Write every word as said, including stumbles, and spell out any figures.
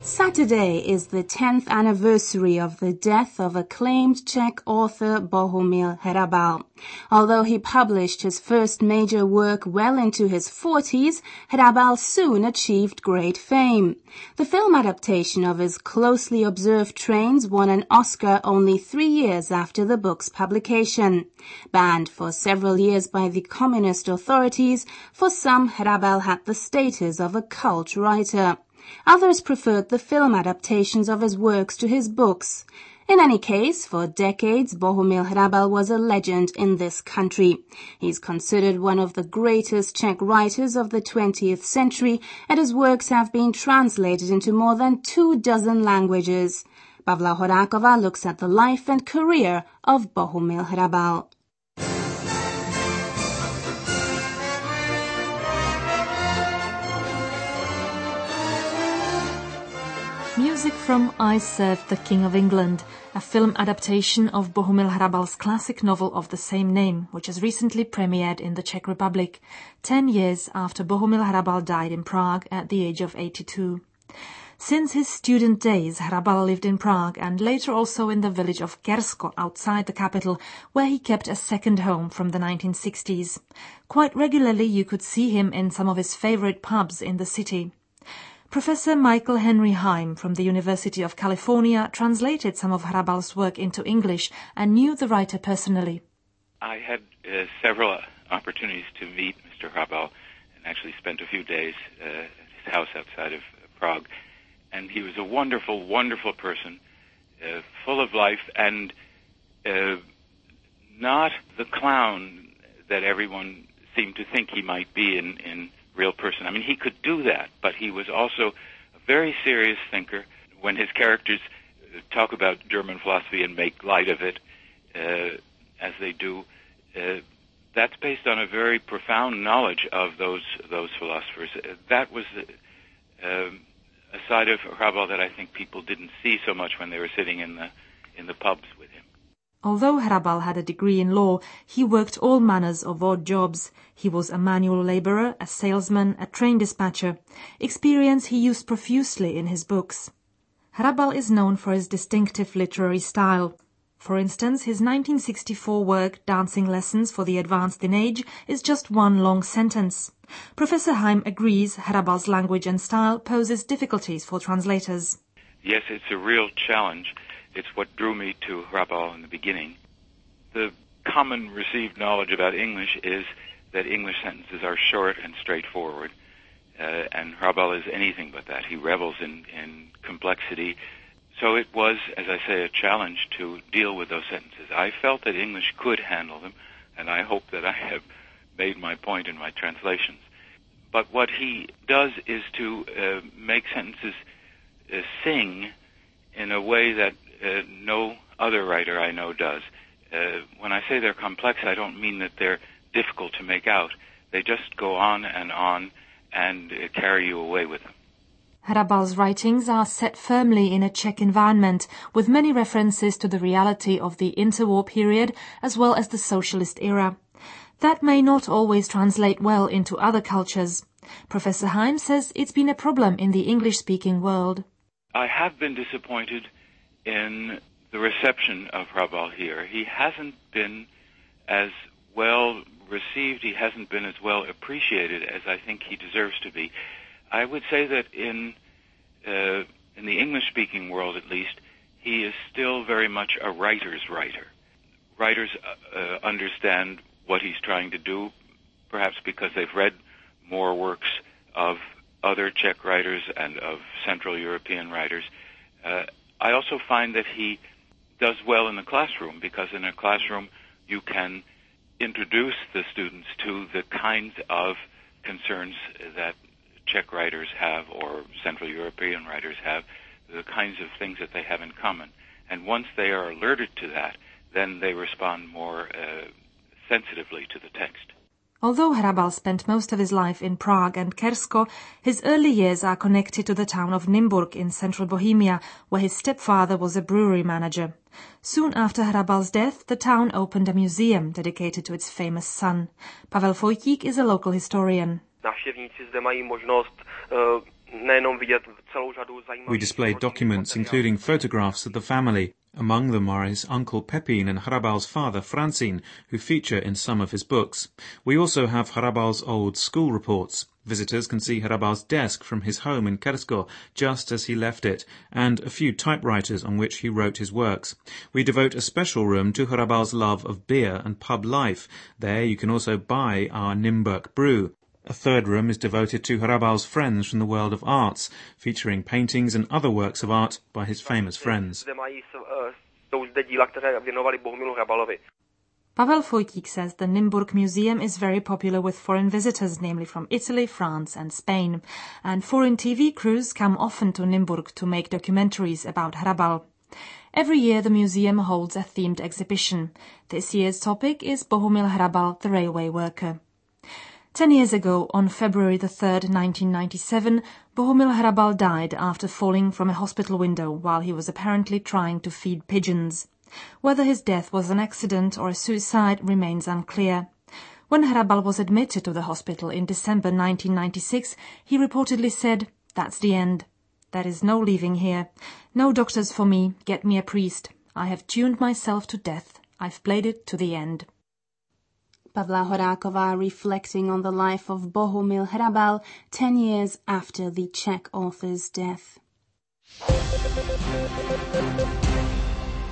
Saturday is the tenth anniversary of the death of acclaimed Czech author Bohumil Hrabal. Although he published his first major work well into his forties, Hrabal soon achieved great fame. The film adaptation of his closely observed trains won an Oscar only three years after the book's publication. Banned for several years by the communist authorities, for some Hrabal had the status of a cult writer. Others preferred the film adaptations of his works to his books. In any case, for decades, Bohumil Hrabal was a legend in this country. He's considered one of the greatest Czech writers of the twentieth century, and his works have been translated into more than two dozen languages. Pavla Horáková looks at the life and career of Bohumil Hrabal. Music from I Served the King of England, a film adaptation of Bohumil Hrabal's classic novel of the same name, which has recently premiered in the Czech Republic, ten years after Bohumil Hrabal died in Prague at the age of eighty-two. Since his student days, Hrabal lived in Prague and later also in the village of Kersko outside the capital, where he kept a second home from the nineteen sixties. Quite regularly you could see him in some of his favorite pubs in the city. Professor Michael Henry Heim from the University of California translated some of Hrabal's work into English and knew the writer personally. I had uh, several opportunities to meet Mister Hrabal and actually spent a few days uh, at his house outside of uh, Prague. And he was a wonderful, wonderful person, uh, full of life and uh, not the clown that everyone seemed to think he might be in, in real person. I mean, he could do that, but he was also a very serious thinker. When his characters talk about German philosophy and make light of it, uh, as they do, uh, that's based on a very profound knowledge of those those philosophers. Uh, that was uh, um, a side of Hrabal that I think people didn't see so much when they were sitting in the in the pubs with him. Although Hrabal had a degree in law, he worked all manners of odd jobs. He was a manual laborer, a salesman, a train dispatcher. Experience he used profusely in his books. Hrabal is known for his distinctive literary style. For instance, his nineteen sixty-four work, Dancing Lessons for the Advanced in Age, is just one long sentence. Professor Heim agrees Hrabal's language and style poses difficulties for translators. Yes, it's a real challenge. It's what drew me to Hrabal in the beginning. The common received knowledge about English is that English sentences are short and straightforward, uh, and Hrabal is anything but that. He revels in, in complexity. So it was, as I say, a challenge to deal with those sentences. I felt that English could handle them, and I hope that I have made my point in my translations. But what he does is to uh, make sentences uh, sing in a way that uh, no other writer I know does. Uh, when I say they're complex, I don't mean that they're difficult to make out. They just go on and on and uh, carry you away with them. Hrabal's writings are set firmly in a Czech environment, with many references to the reality of the interwar period as well as the socialist era. That may not always translate well into other cultures. Professor Heim says it's been a problem in the English-speaking world. I have been disappointed in the reception of Hrabal here. He hasn't been as well received, he hasn't been as well appreciated as I think he deserves to be. I would say that in uh, in the English-speaking world, at least, he is still very much a writer's writer. Writers uh, uh, understand what he's trying to do, perhaps because they've read more works of other Czech writers and of Central European writers. Uh, I also find that he does well in the classroom, because in a classroom you can introduce the students to the kinds of concerns that Czech writers have or Central European writers have, the kinds of things that they have in common. And once they are alerted to that, then they respond more uh, sensitively to the text. Although Hrabal spent most of his life in Prague and Kersko, his early years are connected to the town of Nymburk in central Bohemia, where his stepfather was a brewery manager. Soon after Hrabal's death, the town opened a museum dedicated to its famous son. Pavel Vojtík is a local historian. Návštěvníci zde mají možnost uh, We displayed documents including photographs of the family. Among them are his uncle Pepin and Hrabal's father Francin, who feature in some of his books. We also have Hrabal's old school reports. Visitors can see Hrabal's desk from his home in Kersko, just as he left it, and a few typewriters on which he wrote his works. We devote a special room to Hrabal's love of beer and pub life. There you can also buy our Nymburk brew. A third room is devoted to Hrabal's friends from the world of arts, featuring paintings and other works of art by his famous friends. Pavel Vojtík says the Nymburk Museum is very popular with foreign visitors, namely from Italy, France and Spain, and foreign T V crews come often to Nymburk to make documentaries about Hrabal. Every year the museum holds a themed exhibition. This year's topic is Bohumil Hrabal, the railway worker. Ten years ago, on February the third, nineteen ninety-seven, Bohumil Hrabal died after falling from a hospital window while he was apparently trying to feed pigeons. Whether his death was an accident or a suicide remains unclear. When Hrabal was admitted to the hospital in December nineteen ninety-six, he reportedly said, "That's the end. There is no leaving here. No doctors for me. Get me a priest. I have tuned myself to death. I've played it to the end." Pavla Horáková reflecting on the life of Bohumil Hrabal ten years after the Czech author's death.